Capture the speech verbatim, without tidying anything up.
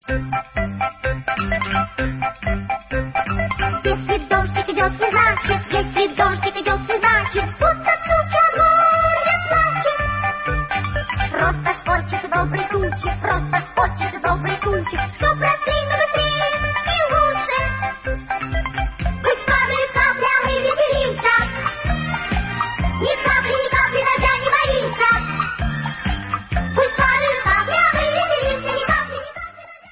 Если дождик идет, не значит, если дождик идет, не значит, будто туча горе плачет. Просто хочешь добрый тучи, просто хочешь добрый тучи, чтоб росли быстрее и лучше. Пусть падают каплями, веселимся, не